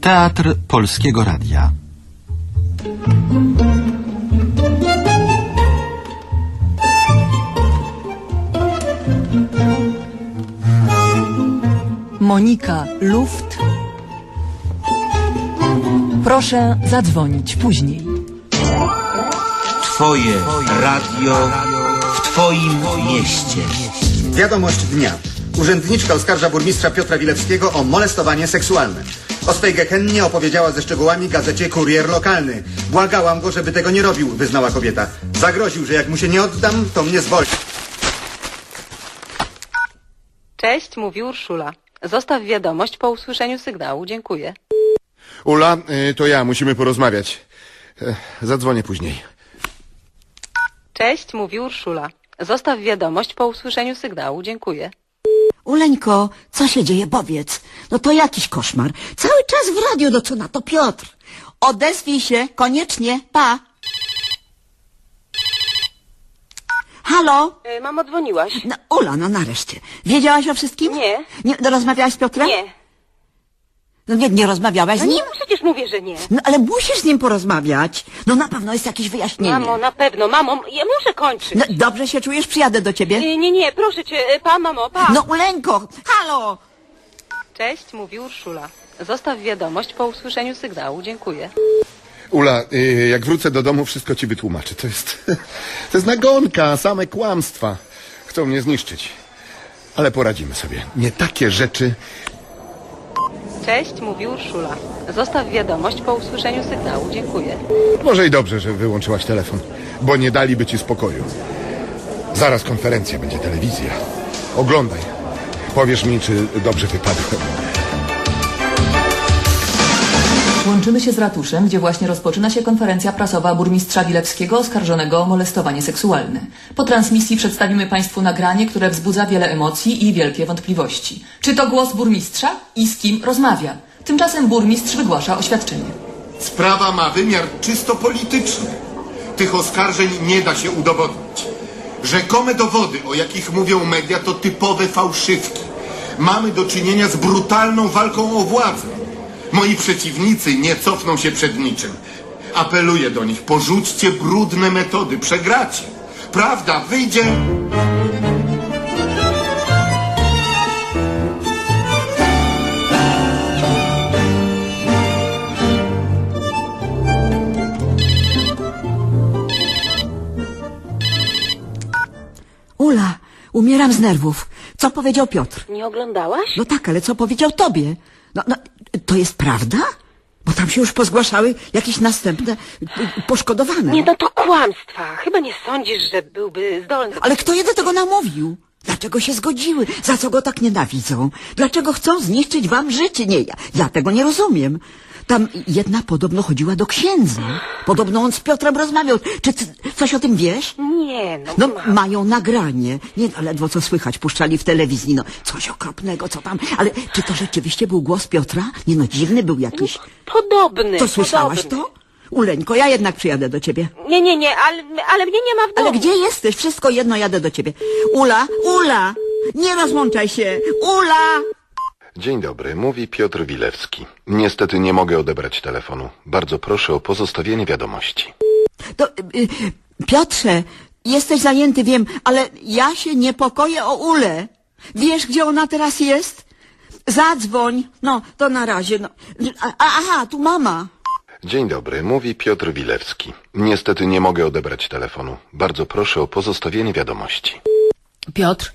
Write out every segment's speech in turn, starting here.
Teatr Polskiego Radia. Monika Luft. Proszę zadzwonić później. Twoje radio w twoim mieście. Wiadomość dnia. Urzędniczka oskarża burmistrza Piotra Wilewskiego o molestowanie seksualne. O swej gehennie opowiedziała ze szczegółami gazecie Kurier Lokalny. Błagałam go, żeby tego nie robił, wyznała kobieta. Zagroził, że jak mu się nie oddam, to mnie zwolni. Cześć, mówi Urszula. Zostaw wiadomość po usłyszeniu sygnału. Dziękuję. Ula, to ja, musimy porozmawiać. Zadzwonię później. Cześć, mówi Urszula. Zostaw wiadomość po usłyszeniu sygnału. Dziękuję. Uleńko, co się dzieje? Powiedz. No to jakiś koszmar. Cały czas w radiu, no co na to Piotr? Odezwij się, koniecznie, pa. Halo? Mamo, dzwoniłaś? No, Ula, no nareszcie. Wiedziałaś o wszystkim? Nie. Nie rozmawiałaś z Piotrem? Nie. No nie rozmawiałaś z nim? Nie, przecież mówię, że nie. No ale musisz z nim porozmawiać. No na pewno jest jakieś wyjaśnienie. Mamo, na pewno. Mamo, ja muszę kończyć. No dobrze się czujesz? Przyjadę do ciebie. Nie, proszę cię. Pa, mamo, pa. No Uleńko, halo! Cześć, mówi Urszula. Zostaw wiadomość po usłyszeniu sygnału. Dziękuję. Ula, jak wrócę do domu, wszystko ci wytłumaczę. To jest nagonka, same kłamstwa. Chcą mnie zniszczyć. Ale poradzimy sobie. Nie takie rzeczy... Cześć, mówi Urszula. Zostaw wiadomość po usłyszeniu sygnału. Dziękuję. Może i dobrze, że wyłączyłaś telefon, bo nie daliby ci spokoju. Zaraz konferencja, będzie telewizja. Oglądaj. Powiesz mi, czy dobrze wypadłem. Łączymy się z ratuszem, gdzie właśnie rozpoczyna się konferencja prasowa burmistrza Wilewskiego oskarżonego o molestowanie seksualne. Po transmisji przedstawimy Państwu nagranie, które wzbudza wiele emocji i wielkie wątpliwości. Czy to głos burmistrza i z kim rozmawia? Tymczasem burmistrz wygłasza oświadczenie. Sprawa ma wymiar czysto polityczny. Tych oskarżeń nie da się udowodnić. Rzekome dowody, o jakich mówią media, to typowe fałszywki. Mamy do czynienia z brutalną walką o władzę. Moi przeciwnicy nie cofną się przed niczym. Apeluję do nich, porzućcie brudne metody, przegracie. Prawda wyjdzie... Ula, umieram z nerwów. Co powiedział Piotr? Nie oglądałaś? No tak, ale co powiedział tobie? No, to jest prawda? Bo tam się już pozgłaszały jakieś następne poszkodowane. Nie, no to kłamstwa. Chyba nie sądzisz, że byłby zdolny... Ale kto je do tego namówił? Dlaczego się zgodziły? Za co go tak nienawidzą? Dlaczego chcą zniszczyć wam życie? Nie, ja tego nie rozumiem. Tam jedna podobno chodziła do księdza. Podobno on z Piotrem rozmawiał. Czy coś o tym wiesz? Nie, no... No, mają nagranie. Nie, no, ledwo co słychać, puszczali w telewizji. No, coś okropnego, co tam. Ale czy to rzeczywiście był głos Piotra? Nie, no, dziwny był jakiś. Podobny. To słyszałaś to? Uleńko, ja jednak przyjadę do ciebie. Nie, ale mnie nie ma w domu. Ale gdzie jesteś? Wszystko jedno, jadę do ciebie. Ula! Nie rozłączaj się! Ula! Dzień dobry, mówi Piotr Wilewski. Niestety nie mogę odebrać telefonu. Bardzo proszę o pozostawienie wiadomości. To, Piotrze, jesteś zajęty, wiem, ale ja się niepokoję o Ulę. Wiesz, gdzie ona teraz jest? Zadzwoń. No, to na razie. No. Aha, tu mama. Dzień dobry, mówi Piotr Wilewski. Niestety nie mogę odebrać telefonu. Bardzo proszę o pozostawienie wiadomości. Piotr,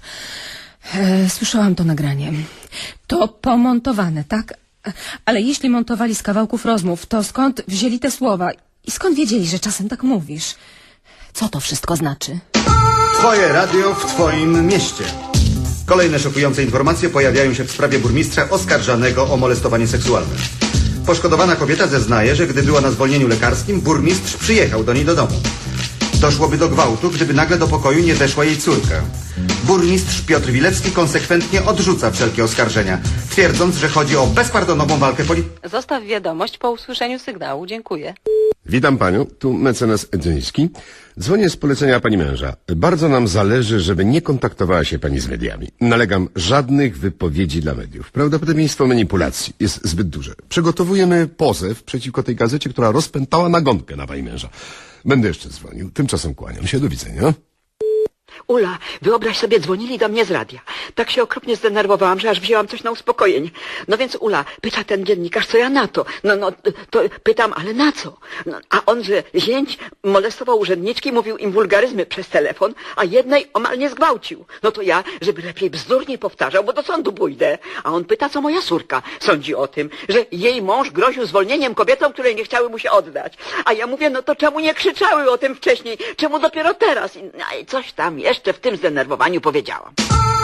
słyszałam to nagranie. To pomontowane, tak? Ale jeśli montowali z kawałków rozmów, to skąd wzięli te słowa? I skąd wiedzieli, że czasem tak mówisz? Co to wszystko znaczy? Twoje radio w twoim mieście. Kolejne szokujące informacje pojawiają się w sprawie burmistrza oskarżanego o molestowanie seksualne. Poszkodowana kobieta zeznaje, że gdy była na zwolnieniu lekarskim, burmistrz przyjechał do niej do domu. Doszłoby do gwałtu, gdyby nagle do pokoju nie weszła jej córka. Burmistrz Piotr Wilewski konsekwentnie odrzuca wszelkie oskarżenia, twierdząc, że chodzi o bezpardonową walkę polityczną. Zostaw wiadomość po usłyszeniu sygnału. Dziękuję. Witam panią, tu mecenas Edzyński. Dzwonię z polecenia pani męża. Bardzo nam zależy, żeby nie kontaktowała się pani z mediami. Nalegam, żadnych wypowiedzi dla mediów. Prawdopodobieństwo manipulacji jest zbyt duże. Przygotowujemy pozew przeciwko tej gazecie, która rozpętała nagonkę na pani męża. Będę jeszcze dzwonił. Tymczasem kłaniam się. Do widzenia. Ula, wyobraź sobie, dzwonili do mnie z radia. Tak się okropnie zdenerwowałam, że aż wzięłam coś na uspokojenie. No więc Ula, pyta ten dziennikarz, co ja na to? To pytam, ale na co? No, a on, że zięć molestował urzędniczki, mówił im wulgaryzmy przez telefon, a jednej omal nie zgwałcił. No to ja, żeby lepiej bzdur nie powtarzał, bo do sądu pójdę. A on pyta, co moja córka sądzi o tym, że jej mąż groził zwolnieniem kobietom, które nie chciały mu się oddać. A ja mówię, no to czemu nie krzyczały o tym wcześniej? Czemu dopiero teraz? I coś tam jeszcze w tym zdenerwowaniu powiedziałam.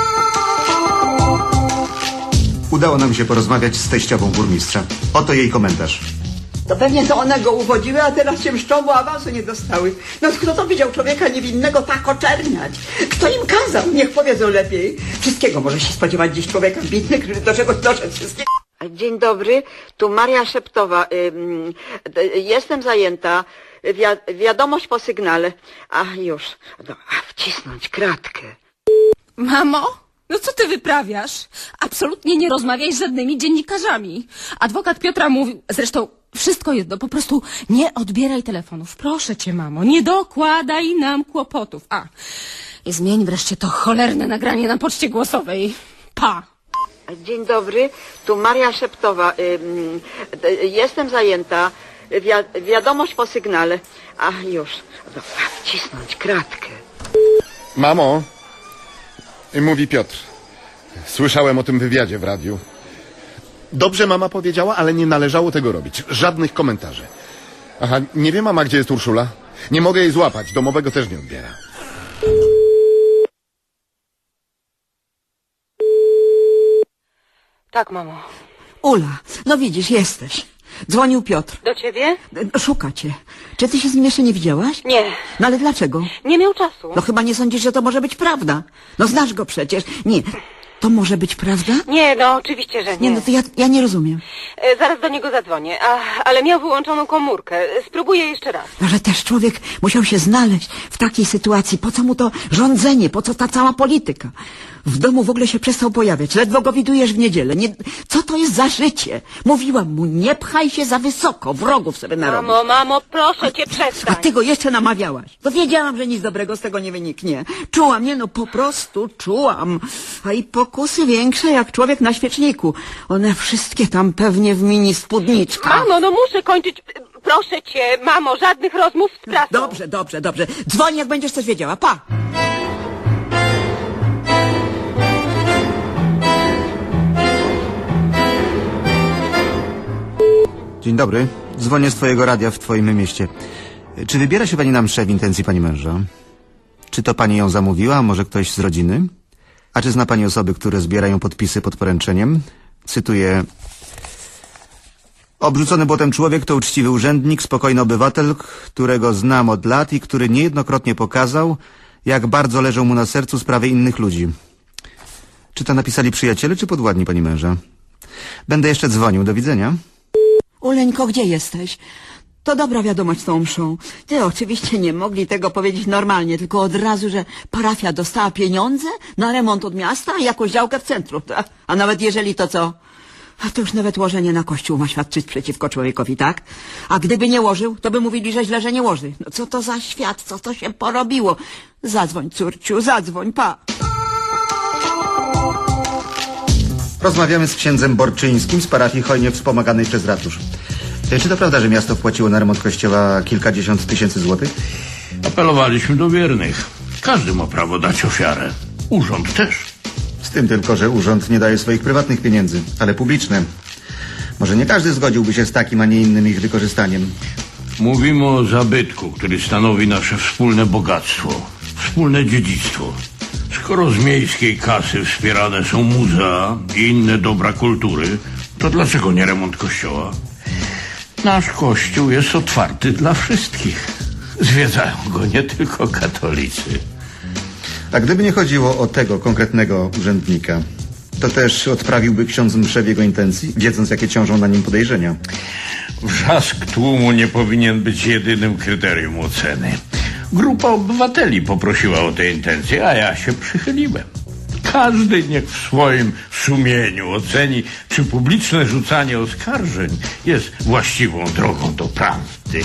Udało nam się porozmawiać z teściową burmistrza. Oto jej komentarz. To pewnie to one go uwodziły, a teraz się mszczą, bo awansu nie dostały. No kto to widział człowieka niewinnego tak oczerniać? Kto im kazał? Niech powiedzą lepiej. Wszystkiego może się spodziewać dziś człowiek ambitny, który do czegoś doszedł. Wszystkiego. Dzień dobry, tu Maria Szeptowa. Jestem zajęta. Wiadomość po sygnale. A już. No, wcisnąć kratkę. Mamo? No co ty wyprawiasz? Absolutnie nie rozmawiaj z żadnymi dziennikarzami. Adwokat Piotra mówił, zresztą wszystko jedno, po prostu nie odbieraj telefonów. Proszę cię, mamo, nie dokładaj nam kłopotów. I zmień wreszcie to cholerne nagranie na poczcie głosowej. Pa! Dzień dobry, tu Maria Szeptowa. Jestem zajęta. Wiadomość po sygnale. A już. No, wcisnąć kratkę. Mamo, mówi Piotr. Słyszałem o tym wywiadzie w radiu. Dobrze mama powiedziała, ale nie należało tego robić. Żadnych komentarzy. Aha, nie wie mama, gdzie jest Urszula? Nie mogę jej złapać, domowego też nie odbiera. Tak, mamo. Ula, no widzisz, jesteś. Dzwonił Piotr. Do ciebie? Szuka cię. Czy ty się z nim jeszcze nie widziałaś? Nie. No ale dlaczego? Nie miał czasu. No chyba nie sądzisz, że to może być prawda. No znasz go przecież. Nie. To może być prawda? Nie, no oczywiście, że nie. Nie, no to ja nie rozumiem. Zaraz do niego zadzwonię, ale miał wyłączoną komórkę. Spróbuję jeszcze raz. No, że też człowiek musiał się znaleźć w takiej sytuacji. Po co mu to rządzenie? Po co ta cała polityka? W domu w ogóle się przestał pojawiać. Ledwo go widujesz w niedzielę. Co to jest za życie? Mówiłam mu, nie pchaj się za wysoko. Wrogów sobie narobisz. Mamo, proszę cię, przestań. A ty go jeszcze namawiałaś. To wiedziałam, że nic dobrego z tego nie wyniknie. Czułam, po prostu czułam. A i pokusy większe jak człowiek na świeczniku. One wszystkie tam pewnie w mini spódniczkach. Mamo, no muszę kończyć. Proszę cię, mamo, żadnych rozmów z prasą. Dobrze. Dzwoń, jak będziesz coś wiedziała. Pa! Dzień dobry. Dzwonię z twojego radia w twoim mieście. Czy wybiera się pani na mszę w intencji pani męża? Czy to pani ją zamówiła, a może ktoś z rodziny? A czy zna pani osoby, które zbierają podpisy pod poręczeniem? Cytuję. Obrzucony błotem człowiek to uczciwy urzędnik, spokojny obywatel, którego znam od lat i który niejednokrotnie pokazał, jak bardzo leżą mu na sercu sprawy innych ludzi. Czy to napisali przyjaciele, czy podwładni pani męża? Będę jeszcze dzwonił. Do widzenia. Uleńko, gdzie jesteś? To dobra wiadomość z tą mszą. Ty oczywiście nie mogli tego powiedzieć normalnie, tylko od razu, że parafia dostała pieniądze na remont od miasta i jakąś działkę w centrum. A nawet jeżeli to co? A to już nawet łożenie na kościół ma świadczyć przeciwko człowiekowi, tak? A gdyby nie łożył, to by mówili, że źle, że nie łoży. No co to za świat, co to się porobiło? Zadzwoń, córciu, zadzwoń, pa! Rozmawiamy z księdzem Borczyńskim z parafii hojnie wspomaganej przez ratusz. Czy to prawda, że miasto wpłaciło na remont kościoła kilkadziesiąt tysięcy złotych? Apelowaliśmy do wiernych. Każdy ma prawo dać ofiarę. Urząd też. Z tym tylko, że urząd nie daje swoich prywatnych pieniędzy, ale publiczne. Może nie każdy zgodziłby się z takim, a nie innym ich wykorzystaniem. Mówimy o zabytku, który stanowi nasze wspólne bogactwo, wspólne dziedzictwo. Skoro z miejskiej kasy wspierane są muzea i inne dobra kultury, to dlaczego nie remont kościoła? Nasz kościół jest otwarty dla wszystkich. Zwiedzają go nie tylko katolicy. A gdyby nie chodziło o tego konkretnego urzędnika, To też odprawiłby ksiądz mszę w jego intencji, wiedząc, jakie ciążą na nim podejrzenia. Wrzask tłumu nie powinien być jedynym kryterium oceny. Grupa obywateli poprosiła o te intencje, a ja się przychyliłem. Każdy niech w swoim sumieniu oceni, czy publiczne rzucanie oskarżeń jest właściwą drogą do prawdy.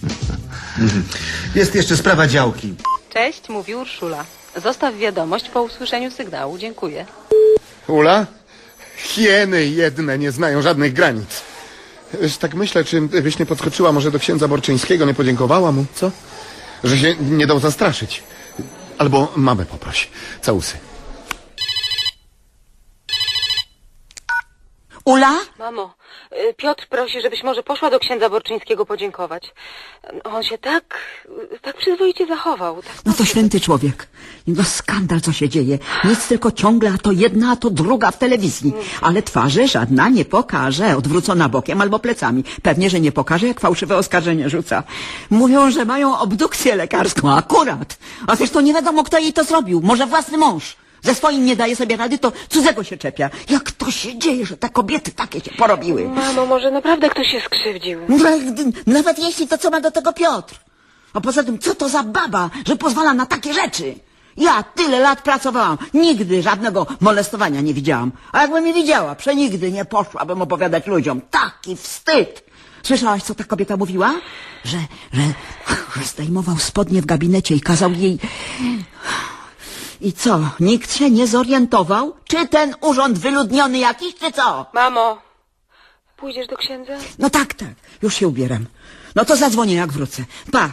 Jest jeszcze sprawa działki. Cześć, mówi Urszula. Zostaw wiadomość po usłyszeniu sygnału. Dziękuję. Ula? Hieny jedne nie znają żadnych granic. Tak myślę, czy byś nie podskoczyła może do księdza Borczyńskiego, nie podziękowała mu, co? Że się nie dał zastraszyć. Albo mamę poproś. Całusy. Ula? Mamo, Piotr prosi, żebyś może poszła do księdza Borczyńskiego podziękować. On się tak przyzwoicie zachował. Tak No to święty człowiek. No skandal, co się dzieje. Nic tylko ciągle, a to jedna, a to druga w telewizji. Ale twarzy żadna nie pokaże. Odwrócona bokiem albo plecami. Pewnie, że nie pokaże, jak fałszywe oskarżenie rzuca. Mówią, że mają obdukcję lekarską. Akurat. A zresztą nie wiadomo, kto jej to zrobił. Może własny mąż. Ze swoim nie daje sobie rady, to cudzego się czepia. Jak to się dzieje, że te kobiety takie się porobiły? Mamo, może naprawdę ktoś się skrzywdził. Nawet jeśli, to co ma do tego Piotr? A poza tym, co to za baba, że pozwala na takie rzeczy? Ja tyle lat pracowałam, nigdy żadnego molestowania nie widziałam. A jakbym je widziała, przenigdy nie poszłabym opowiadać ludziom. Taki wstyd! Słyszałaś, co ta kobieta mówiła? Że zdejmował spodnie w gabinecie i kazał jej... I co, nikt się nie zorientował? Czy ten urząd wyludniony jakiś, czy co? Mamo, pójdziesz do księdza? No tak, już się ubieram. No to zadzwonię, jak wrócę. Pa!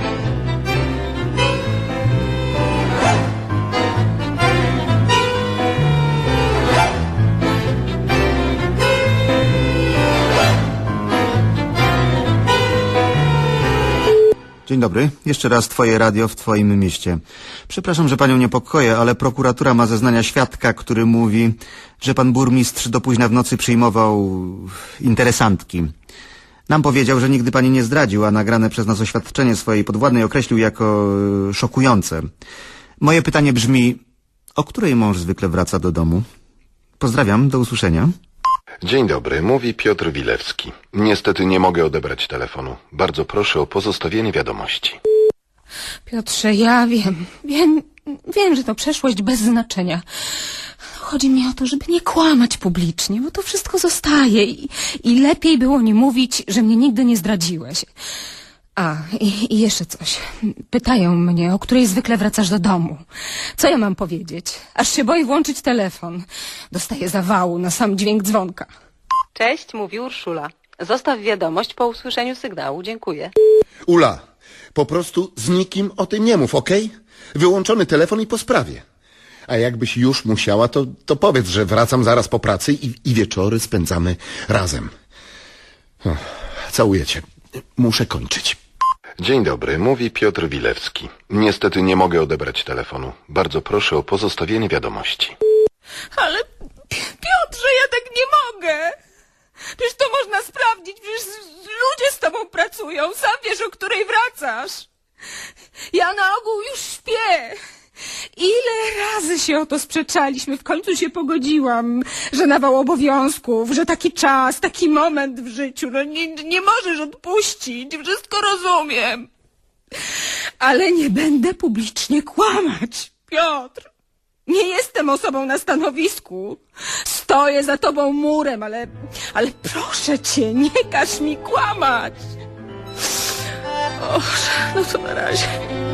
Dzień dobry. Jeszcze raz twoje radio w twoim mieście. Przepraszam, że panią niepokoję, ale prokuratura ma zeznania świadka, który mówi, że pan burmistrz do późna w nocy przyjmował interesantki. Nam powiedział, że nigdy pani nie zdradził, a nagrane przez nas oświadczenie swojej podwładnej określił jako szokujące. Moje pytanie brzmi, o której mąż zwykle wraca do domu? Pozdrawiam, do usłyszenia. Dzień dobry, mówi Piotr Wilewski. Niestety nie mogę odebrać telefonu. Bardzo proszę o pozostawienie wiadomości. Piotrze, ja wiem, że to przeszłość bez znaczenia. Chodzi mi o to, żeby nie kłamać publicznie, bo to wszystko zostaje i lepiej było nie mówić, że mnie nigdy nie zdradziłeś. A, i jeszcze coś. Pytają mnie, o której zwykle wracasz do domu. Co ja mam powiedzieć? Aż się boję włączyć telefon. Dostaję zawału na sam dźwięk dzwonka. Cześć, mówi Urszula. Zostaw wiadomość po usłyszeniu sygnału. Dziękuję. Ula, po prostu z nikim o tym nie mów, okej? Wyłączony telefon i po sprawie. A jakbyś już musiała, to powiedz, że wracam zaraz po pracy i wieczory spędzamy razem. Całuję cię. Muszę kończyć. Dzień dobry, mówi Piotr Wilewski. Niestety nie mogę odebrać telefonu. Bardzo proszę o pozostawienie wiadomości. Ale Piotrze, ja tak nie mogę. Przecież to można sprawdzić, przecież ludzie z tobą pracują. Sam wiesz, o której wracasz. Ja na ogół już śpię. Ile razy się o to sprzeczaliśmy, w końcu się pogodziłam, że nawał obowiązków, że taki czas, taki moment w życiu, no nie możesz odpuścić, wszystko rozumiem. Ale nie będę publicznie kłamać, Piotr. Nie jestem osobą na stanowisku. Stoję za tobą murem, ale proszę cię, nie każ mi kłamać. Och, no to na razie.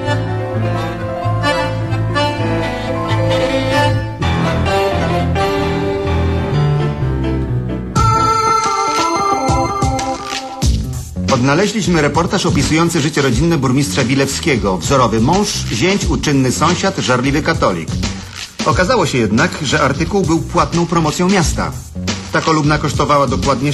Odnaleźliśmy reportaż opisujący życie rodzinne burmistrza Wilewskiego. Wzorowy mąż, zięć, uczynny sąsiad, żarliwy katolik. Okazało się jednak, że artykuł był płatną promocją miasta. Ta kolumna kosztowała dokładnie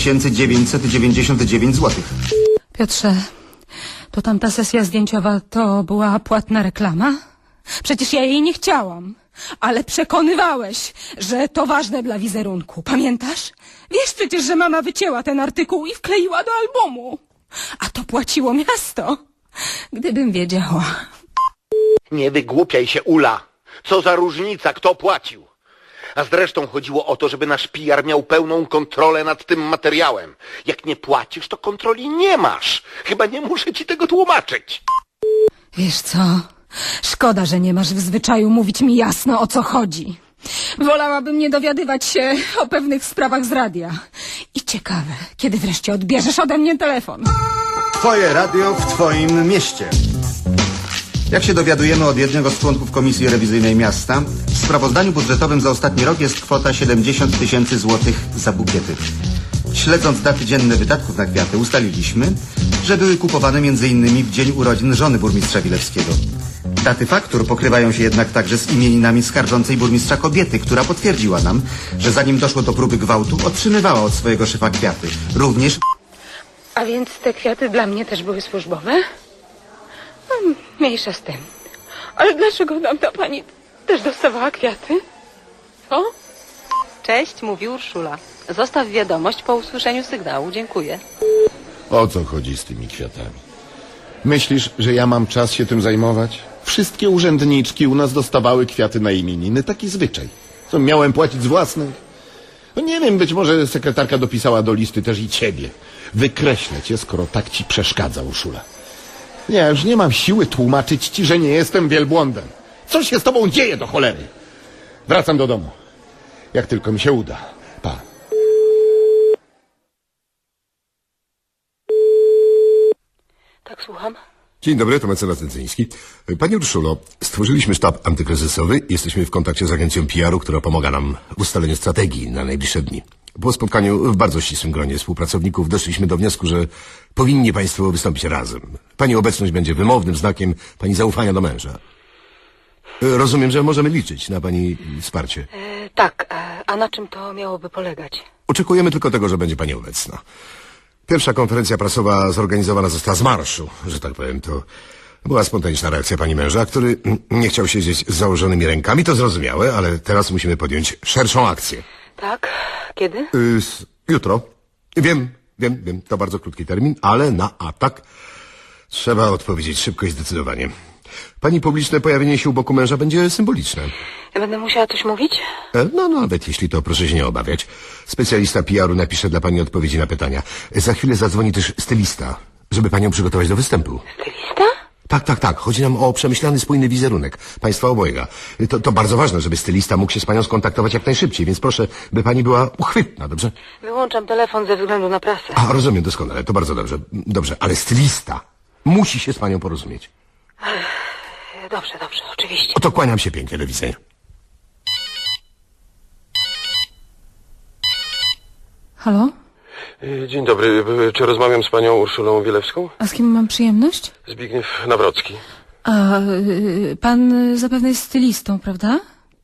6999 zł. Piotrze, to tamta sesja zdjęciowa to była płatna reklama? Przecież ja jej nie chciałam. Ale przekonywałeś, że to ważne dla wizerunku. Pamiętasz? Wiesz przecież, że mama wycięła ten artykuł i wkleiła do albumu. A to płaciło miasto. Gdybym wiedziała. Nie wygłupiaj się, Ula. Co za różnica, kto płacił? A zresztą chodziło o to, żeby nasz PR miał pełną kontrolę nad tym materiałem. Jak nie płacisz, to kontroli nie masz. Chyba nie muszę ci tego tłumaczyć. Wiesz co? Szkoda, że nie masz w zwyczaju mówić mi jasno, o co chodzi. Wolałabym nie dowiadywać się o pewnych sprawach z radia. I ciekawe, kiedy wreszcie odbierzesz ode mnie telefon. Twoje radio w twoim mieście. Jak się dowiadujemy od jednego z członków Komisji Rewizyjnej Miasta, w sprawozdaniu budżetowym za ostatni rok jest kwota 70 000 złotych za bukiety. Śledząc daty dzienne wydatków na kwiaty, ustaliliśmy, że były kupowane m.in. w dzień urodzin żony burmistrza Wilewskiego. Daty faktur pokrywają się jednak także z imieninami skarżącej burmistrza kobiety, która potwierdziła nam, że zanim doszło do próby gwałtu, otrzymywała od swojego szefa kwiaty. Również... A więc te kwiaty dla mnie też były służbowe? Mniejsza z tym. Ale dlaczego tamta pani też dostawała kwiaty? Co? Cześć, mówi Urszula. Zostaw wiadomość po usłyszeniu sygnału. Dziękuję. O co chodzi z tymi kwiatami? Myślisz, że ja mam czas się tym zajmować? Wszystkie urzędniczki u nas dostawały kwiaty na imieniny. Taki zwyczaj. Co, miałem płacić z własnych? No nie wiem, być może sekretarka dopisała do listy też i ciebie. Wykreślę cię, skoro tak ci przeszkadza, Urszula. Ja już nie mam siły tłumaczyć ci, że nie jestem wielbłądem. Co się z tobą dzieje do cholery? Wracam do domu. Jak tylko mi się uda. Pa. Tak, słucham. Dzień dobry, to mecenas Rydzyński. Pani Urszulo, stworzyliśmy sztab antykryzysowy. Jesteśmy w kontakcie z agencją PR-u, która pomaga nam w ustaleniu strategii na najbliższe dni. Po spotkaniu w bardzo ścisłym gronie współpracowników doszliśmy do wniosku, że powinni państwo wystąpić razem. Pani obecność będzie wymownym znakiem pani zaufania do męża. Rozumiem, że możemy liczyć na pani wsparcie. Tak, a na czym to miałoby polegać? Oczekujemy tylko tego, że będzie pani obecna. Pierwsza konferencja prasowa zorganizowana została z marszu, że tak powiem. To była spontaniczna reakcja pani męża, który nie chciał siedzieć z założonymi rękami. To zrozumiałe, ale teraz musimy podjąć szerszą akcję. Tak? Kiedy? Jutro. Wiem. To bardzo krótki termin, ale na atak trzeba odpowiedzieć szybko i zdecydowanie. Pani publiczne pojawienie się u boku męża będzie symboliczne. Ja będę musiała coś mówić? No, nawet jeśli to proszę się nie obawiać. Specjalista PR-u napisze dla pani odpowiedzi na pytania. Za chwilę zadzwoni też stylista, żeby panią przygotować do występu. Stylista? Tak. Chodzi nam o przemyślany, spójny wizerunek państwa obojga. To bardzo ważne, żeby stylista mógł się z panią skontaktować jak najszybciej, więc proszę, by pani była uchwytna, dobrze? Wyłączam telefon ze względu na prasę. A, rozumiem doskonale, to bardzo dobrze. Dobrze, ale stylista musi się z panią porozumieć. Dobrze, oczywiście. Oto kłaniam się pięknie, do widzenia. Halo? Dzień dobry. Czy rozmawiam z panią Urszulą Wielewską? A z kim mam przyjemność? Zbigniew Nawrocki. A pan zapewne jest stylistą, prawda?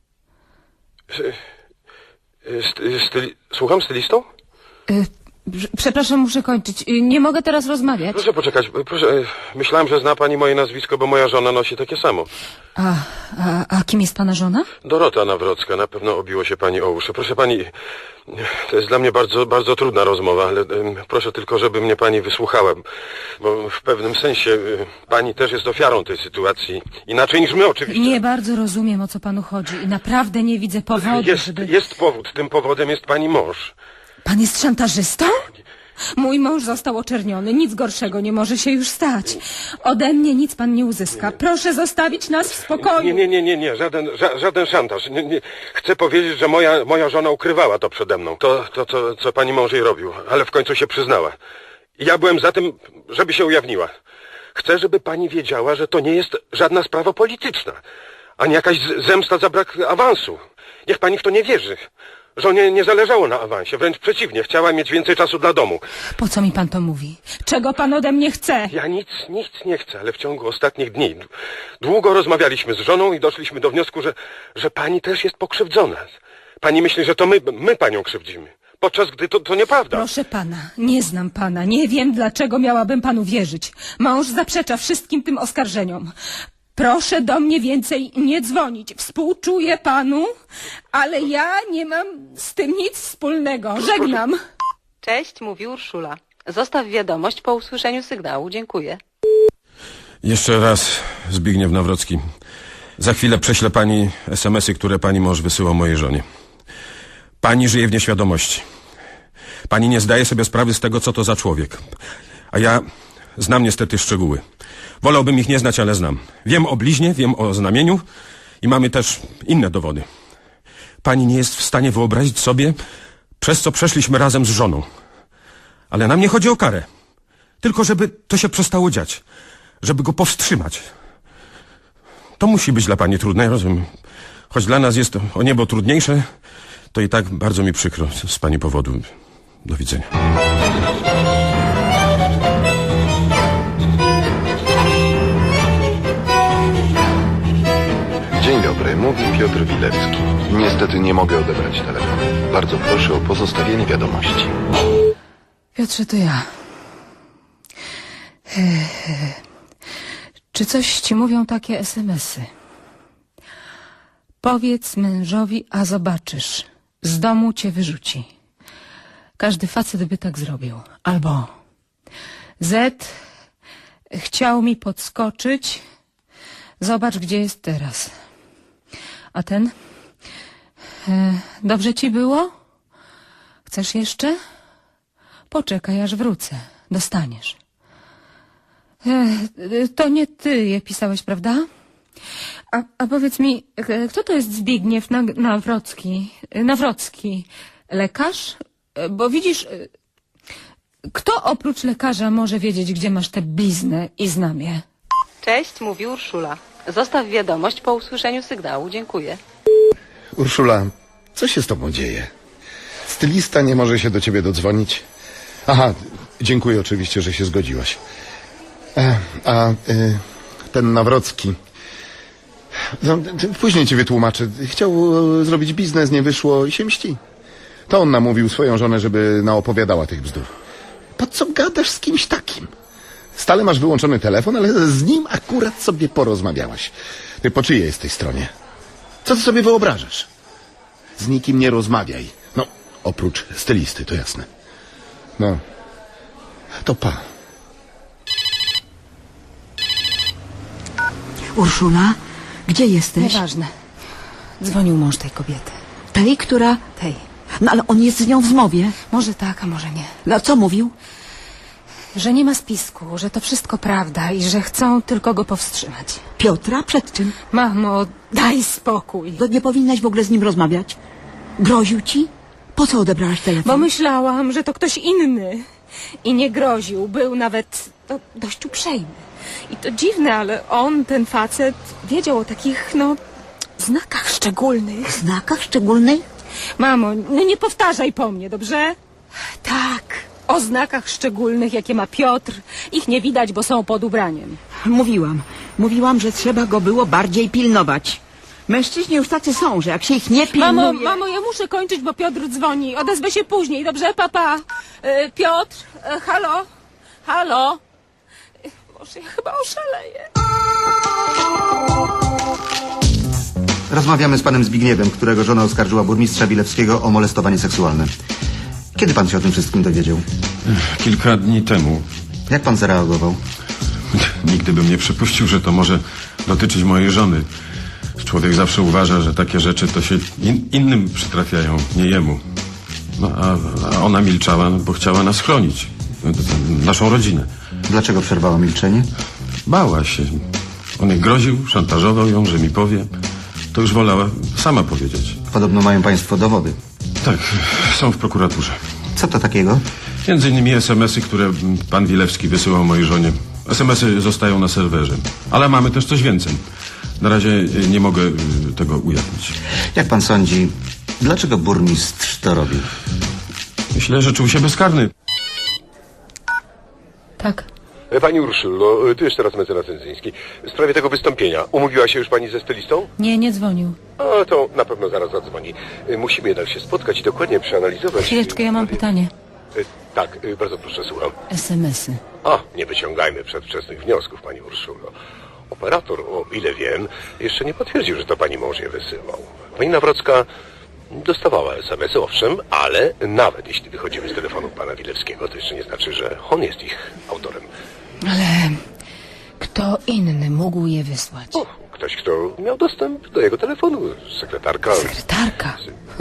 Słucham, stylistą? Przepraszam, muszę kończyć. Nie mogę teraz rozmawiać. Proszę poczekać. Proszę. Myślałem, że zna pani moje nazwisko, bo moja żona nosi takie samo. A kim jest pana żona? Dorota Nawrocka. Na pewno obiło się pani o uszy. Proszę pani, to jest dla mnie bardzo, bardzo trudna rozmowa, ale proszę tylko, żeby mnie pani wysłuchała, bo w pewnym sensie pani też jest ofiarą tej sytuacji. Inaczej niż my oczywiście. Nie bardzo rozumiem, o co panu chodzi i naprawdę nie widzę powodu, Jest powód. Tym powodem jest pani mąż. Pan jest szantażystą? Mój mąż został oczerniony. Nic gorszego nie może się już stać. Ode mnie nic pan nie uzyska. Proszę zostawić nas w spokoju. Nie. Żaden szantaż. Nie. Chcę powiedzieć, że moja żona ukrywała to przede mną. To, co pani mąż jej robił. Ale w końcu się przyznała. Ja byłem za tym, żeby się ujawniła. Chcę, żeby pani wiedziała, że to nie jest żadna sprawa polityczna. Ani jakaś zemsta za brak awansu. Niech pani w to nie wierzy. Żonie nie zależało na awansie, wręcz przeciwnie, chciała mieć więcej czasu dla domu. Po co mi pan to mówi? Czego pan ode mnie chce? Ja nic nie chcę, ale w ciągu ostatnich dni długo rozmawialiśmy z żoną i doszliśmy do wniosku, że pani też jest pokrzywdzona. Pani myśli, że to my panią krzywdzimy, podczas gdy to nieprawda. Proszę pana, nie znam pana, nie wiem, dlaczego miałabym panu wierzyć. Mąż zaprzecza wszystkim tym oskarżeniom. Proszę do mnie więcej nie dzwonić. Współczuję panu, ale ja nie mam z tym nic wspólnego. Żegnam. Cześć, mówi Urszula. Zostaw wiadomość po usłyszeniu sygnału. Dziękuję. Jeszcze raz Zbigniew Nawrocki. Za chwilę prześlę pani SMS-y, które pani mąż wysyłał mojej żonie. Pani żyje w nieświadomości. Pani nie zdaje sobie sprawy z tego, co to za człowiek. A ja znam niestety szczegóły. Wolałbym ich nie znać, ale znam. Wiem o bliźnie, wiem o znamieniu i mamy też inne dowody. Pani nie jest w stanie wyobrazić sobie, przez co przeszliśmy razem z żoną. Ale nam nie chodzi o karę. Tylko żeby to się przestało dziać. Żeby go powstrzymać. To musi być dla pani trudne, ja rozumiem. Choć dla nas jest to o niebo trudniejsze, to i tak bardzo mi przykro z pani powodu. Do widzenia. Dzień dobry, mówi Piotr Wilewski. Niestety nie mogę odebrać telefonu. Bardzo proszę o pozostawienie wiadomości. Piotrze, to ja. Czy coś ci mówią takie SMS-y? Powiedz mężowi, a zobaczysz. Z domu cię wyrzuci. Każdy facet by tak zrobił. Albo Z chciał mi podskoczyć. Zobacz, gdzie jest teraz. A ten? Dobrze ci było? Chcesz jeszcze? Poczekaj, aż wrócę. Dostaniesz. To nie ty je pisałeś, prawda? A powiedz mi, kto to jest Zbigniew Nawrocki? Lekarz? Bo widzisz, kto oprócz lekarza może wiedzieć, gdzie masz tę bliznę i znamie? Cześć, mówi Urszula. Zostaw wiadomość po usłyszeniu sygnału. Dziękuję. Urszula, co się z tobą dzieje? Stylista nie może się do ciebie dodzwonić? Aha, dziękuję oczywiście, że się zgodziłaś. Ten Nawrocki... No, później ci wytłumaczę. Chciał zrobić biznes, nie wyszło i się mści. To on namówił swoją żonę, żeby naopowiadała tych bzdur. Po co gadasz z kimś takim? Stale masz wyłączony telefon, ale z nim akurat sobie porozmawiałaś. Ty po czyjej jesteś stronie? Co ty sobie wyobrażasz? Z nikim nie rozmawiaj. No, oprócz stylisty, to jasne. No, to pa. Urszula, gdzie jesteś? Nieważne. Dzwonił mąż tej kobiety. Tej, która... Tej. No ale on jest z nią w zmowie. Może tak, a może nie. No co mówił? Że nie ma spisku, że to wszystko prawda i że chcą tylko go powstrzymać. Piotra? Przed czym? Mamo, daj spokój. To nie powinnaś w ogóle z nim rozmawiać. Groził ci? Po co odebrałaś telefon? Bo myślałam, że to ktoś inny. I nie groził. Był nawet dość uprzejmy. I to dziwne, ale on, ten facet, wiedział o takich, znakach szczególnych. Znakach szczególnych? Mamo, nie powtarzaj po mnie, dobrze? Tak, o znakach szczególnych, jakie ma Piotr. Ich nie widać, bo są pod ubraniem. Mówiłam, że trzeba go było bardziej pilnować. Mężczyźni już tacy są, że jak się ich nie pilnuje... Mamo, ja muszę kończyć, bo Piotr dzwoni. Odezwę się później, dobrze, papa? Piotr, halo? Boże, ja chyba oszaleję. Rozmawiamy z panem Zbigniewem, którego żona oskarżyła burmistrza Wilewskiego o molestowanie seksualne. Kiedy pan się o tym wszystkim dowiedział? Kilka dni temu. Jak pan zareagował? Nigdy bym nie przypuścił, że to może dotyczyć mojej żony. Człowiek zawsze uważa, że takie rzeczy to się innym przytrafiają, nie jemu. No, a ona milczała, bo chciała nas chronić. Naszą rodzinę. Dlaczego przerwała milczenie? Bała się. On jej groził, szantażował ją, że mi powie. To już wolała sama powiedzieć. Podobno mają państwo dowody. Tak, są w prokuraturze. Co to takiego? Między innymi SMS-y, które pan Wilewski wysyłał mojej żonie. SMS-y zostają na serwerze. Ale mamy też coś więcej. Na razie nie mogę tego ujawnić. Jak pan sądzi, dlaczego burmistrz to robił? Myślę, że czuł się bezkarny. Tak. Pani Urszullo, tu jeszcze raz mecenas Sędzyński. W sprawie tego wystąpienia, umówiła się już pani ze stylistą? Nie dzwonił. A to na pewno zaraz zadzwoni. Musimy jednak się spotkać i dokładnie przeanalizować... Chwileczkę, ja mam pytanie. Tak, bardzo proszę, słucham. SMS-y. Nie wyciągajmy przedwczesnych wniosków, pani Urszullo. Operator, o ile wiem, jeszcze nie potwierdził, że to pani mąż je wysyłał. Pani Nawrocka dostawała SMS-y, owszem, ale nawet jeśli wychodzimy z telefonu pana Wilewskiego, to jeszcze nie znaczy, że on jest ich autorem. Ale kto inny mógł je wysłać? Ktoś, kto miał dostęp do jego telefonu. Sekretarka. Sekretarka?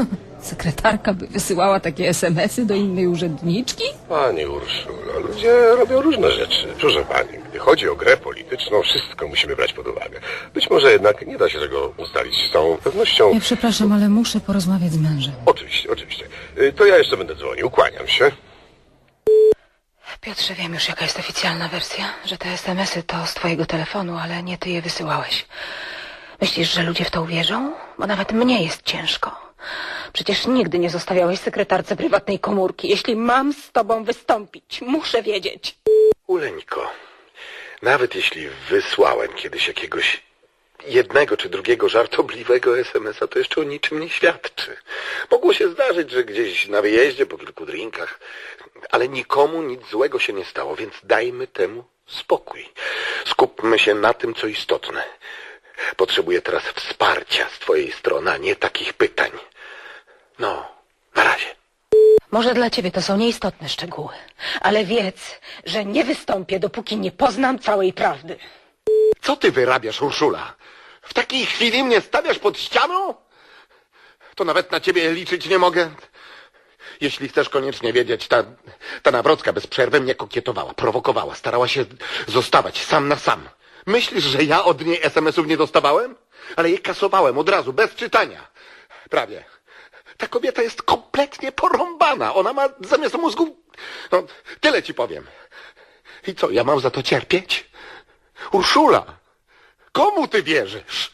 Sekretarka by wysyłała takie SMS-y do innej urzędniczki? Pani Urszulo, ludzie robią różne rzeczy. Proszę pani, gdy chodzi o grę polityczną, wszystko musimy brać pod uwagę. Być może jednak nie da się tego ustalić z całą pewnością. Ja przepraszam, ale muszę porozmawiać z mężem. Oczywiście, oczywiście. To ja jeszcze będę dzwonił. Kłaniam się. Piotrze, wiem już, jaka jest oficjalna wersja, że te SMS-y to z twojego telefonu, ale nie ty je wysyłałeś. Myślisz, że ludzie w to uwierzą? Bo nawet mnie jest ciężko. Przecież nigdy nie zostawiałeś sekretarce prywatnej komórki. Jeśli mam z tobą wystąpić, muszę wiedzieć. Uleńko, nawet jeśli wysłałem kiedyś jakiegoś jednego czy drugiego żartobliwego SMS-a, to jeszcze o niczym nie świadczy. Mogło się zdarzyć, że gdzieś na wyjeździe po kilku drinkach, ale nikomu nic złego się nie stało, więc dajmy temu spokój. Skupmy się na tym, co istotne. Potrzebuję teraz wsparcia z twojej strony, a nie takich pytań. No, na razie. Może dla ciebie to są nieistotne szczegóły, ale wiedz, że nie wystąpię, dopóki nie poznam całej prawdy. Co ty wyrabiasz, Urszula? W takiej chwili mnie stawiasz pod ścianą? To nawet na ciebie liczyć nie mogę. Jeśli chcesz koniecznie wiedzieć, ta Nawrocka bez przerwy mnie kokietowała, prowokowała, starała się zostawać sam na sam. Myślisz, że ja od niej SMS-ów nie dostawałem? Ale je kasowałem od razu, bez czytania. Prawie. Ta kobieta jest kompletnie porąbana. Ona ma zamiast mózgu... No, tyle ci powiem. I co, ja mam za to cierpieć? Urszula, komu ty wierzysz?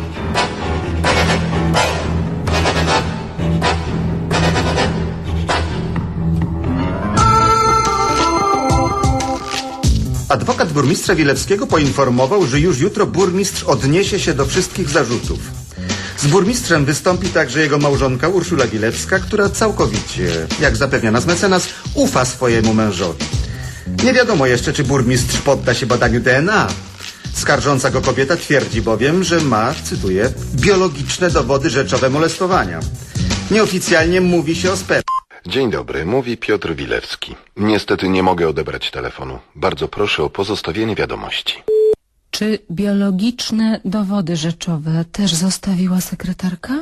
Adwokat burmistrza Wilewskiego poinformował, że już jutro burmistrz odniesie się do wszystkich zarzutów. Z burmistrzem wystąpi także jego małżonka Urszula Wilewska, która całkowicie, jak zapewnia nas mecenas, ufa swojemu mężowi. Nie wiadomo jeszcze, czy burmistrz podda się badaniu DNA. Skarżąca go kobieta twierdzi bowiem, że ma, cytuję, biologiczne dowody rzeczowe molestowania. Nieoficjalnie mówi się o spermie. Dzień dobry, mówi Piotr Wilewski. Niestety nie mogę odebrać telefonu. Bardzo proszę o pozostawienie wiadomości. Czy biologiczne dowody rzeczowe też zostawiła sekretarka?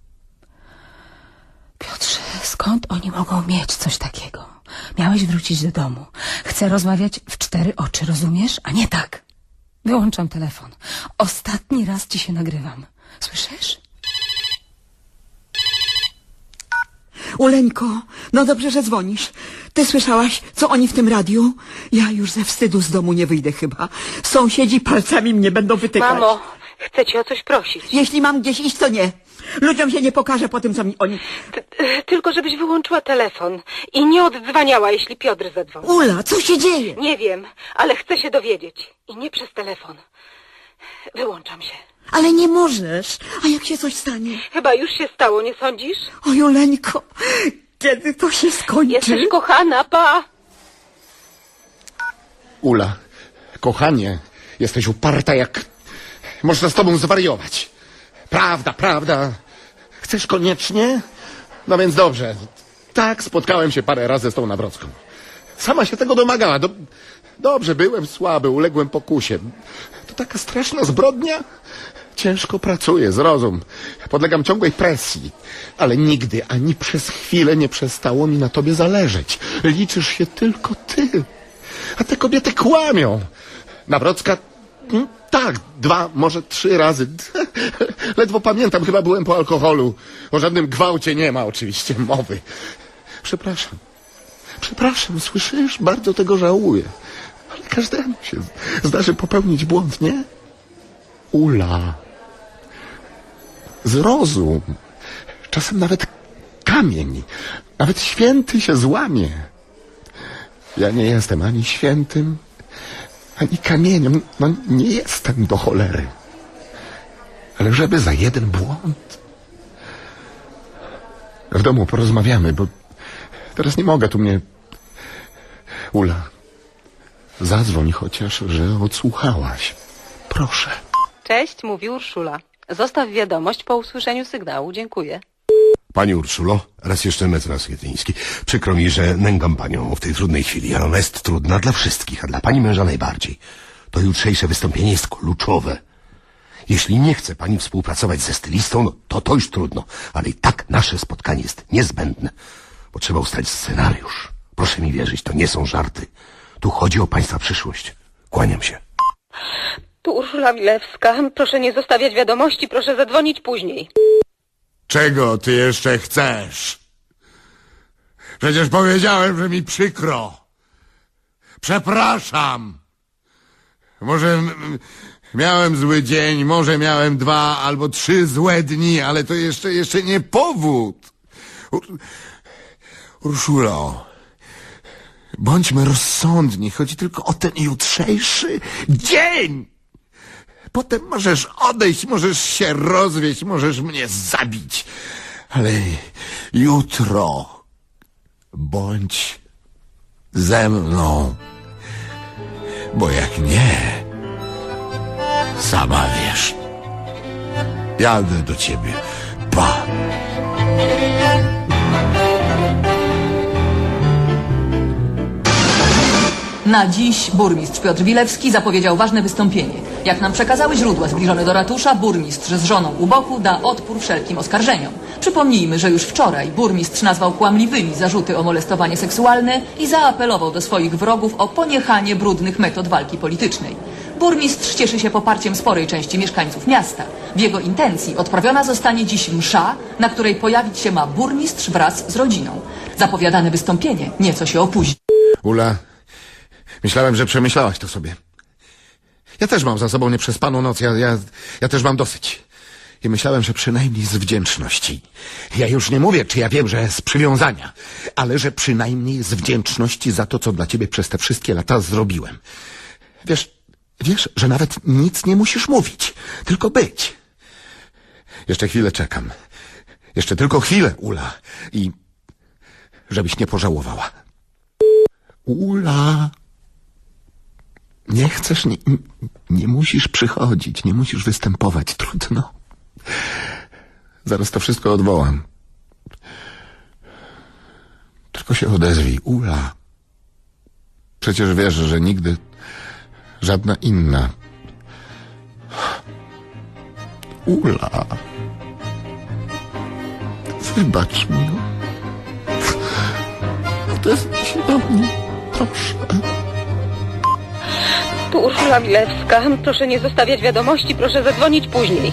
Piotrze, skąd oni mogą mieć coś takiego? Miałeś wrócić do domu. Chcę rozmawiać w 4 oczy, rozumiesz? A nie tak. Wyłączam telefon. Ostatni raz ci się nagrywam. Słyszysz? Uleńko, no dobrze, że dzwonisz. Ty słyszałaś, co oni w tym radiu? Ja już ze wstydu z domu nie wyjdę chyba. Sąsiedzi palcami mnie będą wytykać. Mamo, chcę cię o coś prosić. Jeśli mam gdzieś iść, to nie. Ludziom się nie pokażę po tym, co mi oni... Tylko żebyś wyłączyła telefon i nie oddzwaniała, jeśli Piotr zadzwoni. Ula, co się dzieje? Nie wiem, ale chcę się dowiedzieć. I nie przez telefon. Wyłączam się. Ale nie możesz. A jak się coś stanie? Chyba już się stało, nie sądzisz? O, Juleńko, kiedy to się skończy? Jesteś kochana, pa! Ula, kochanie, jesteś uparta jak... Można z tobą zwariować. Prawda, prawda. Chcesz koniecznie? No więc dobrze. Tak, spotkałem się parę razy z tą Nawrocką. Sama się tego domagała. Dobrze, byłem słaby, uległem pokusie. To taka straszna zbrodnia. Ciężko pracuję, zrozum. Podlegam ciągłej presji. Ale nigdy, ani przez chwilę nie przestało mi na tobie zależeć. Liczysz się tylko ty. A te kobiety kłamią. Nawrocka... Tak, 2, może 3 razy. Ledwo pamiętam, chyba byłem po alkoholu. O żadnym gwałcie nie ma oczywiście mowy. Przepraszam. Przepraszam, słyszysz? Bardzo tego żałuję. Ale każdemu się zdarzy popełnić błąd, nie? Ula. Zrozum. Czasem nawet kamień, nawet święty się złamie. Ja nie jestem ani świętym, ani kamieniem. No nie jestem do cholery. Ale żeby za jeden błąd... W domu porozmawiamy, bo teraz nie mogę tu mnie... Ula, zadzwoń chociaż, że odsłuchałaś. Proszę. Cześć, mówi Urszula. Zostaw wiadomość po usłyszeniu sygnału. Dziękuję. Pani Urszulo, raz jeszcze mecenas Jetyński. Przykro mi, że nęgam panią w tej trudnej chwili, ale ona jest trudna dla wszystkich, a dla pani męża najbardziej. To jutrzejsze wystąpienie jest kluczowe. Jeśli nie chce pani współpracować ze stylistą, no to już trudno. Ale i tak nasze spotkanie jest niezbędne. Bo trzeba ustalić scenariusz. Proszę mi wierzyć, to nie są żarty. Tu chodzi o państwa przyszłość. Kłaniam się. Tu Urszula Milewska. Proszę nie zostawiać wiadomości, proszę zadzwonić później. Czego ty jeszcze chcesz? Przecież powiedziałem, że mi przykro. Przepraszam. Może miałem zły dzień, może miałem 2 albo 3 złe dni, ale to jeszcze nie powód. Urszulo, bądźmy rozsądni, chodzi tylko o ten jutrzejszy dzień. Potem możesz odejść, możesz się rozwieść, możesz mnie zabić. Ale jutro bądź ze mną. Bo jak nie, sama wiesz. Jadę do ciebie. Pa! Na dziś burmistrz Piotr Wilewski zapowiedział ważne wystąpienie. Jak nam przekazały źródła zbliżone do ratusza, burmistrz z żoną u boku da odpór wszelkim oskarżeniom. Przypomnijmy, że już wczoraj burmistrz nazwał kłamliwymi zarzuty o molestowanie seksualne i zaapelował do swoich wrogów o poniechanie brudnych metod walki politycznej. Burmistrz cieszy się poparciem sporej części mieszkańców miasta. W jego intencji odprawiona zostanie dziś msza, na której pojawić się ma burmistrz wraz z rodziną. Zapowiadane wystąpienie nieco się opóźni. Ula, myślałem, że przemyślałaś to sobie. Ja też mam za sobą nieprzespaną noc, ja też mam dosyć. I myślałem, że przynajmniej z wdzięczności. Ja już nie mówię, czy ja wiem, że z przywiązania, ale że przynajmniej z wdzięczności za to, co dla ciebie przez te wszystkie lata zrobiłem. Wiesz, że nawet nic nie musisz mówić, tylko być. Jeszcze chwilę czekam. Jeszcze tylko chwilę, Ula. I żebyś nie pożałowała. Ula. Nie chcesz, nie musisz przychodzić, nie musisz występować. Trudno. Zaraz to wszystko odwołam. Tylko się odezwij, Ula. Przecież wiesz, że nigdy żadna inna. Ula. Wybacz mi. Odezwij się do mnie, proszę. Tu Urszula Milewska. Proszę nie zostawiać wiadomości, proszę zadzwonić później.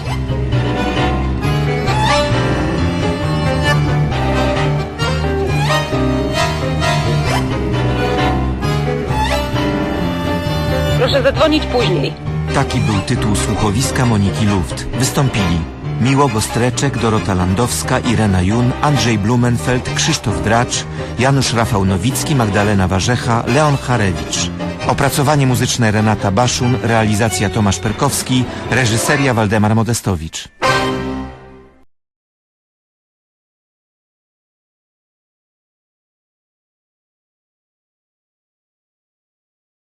Proszę zadzwonić później. Taki był tytuł słuchowiska Moniki Luft. Wystąpili Miło Gostreczek, Dorota Landowska, Irena Jun, Andrzej Blumenfeld, Krzysztof Dracz, Janusz Rafał Nowicki, Magdalena Warzecha, Leon Harewicz. Opracowanie muzyczne Renata Baszun, realizacja Tomasz Perkowski, reżyseria Waldemar Modestowicz.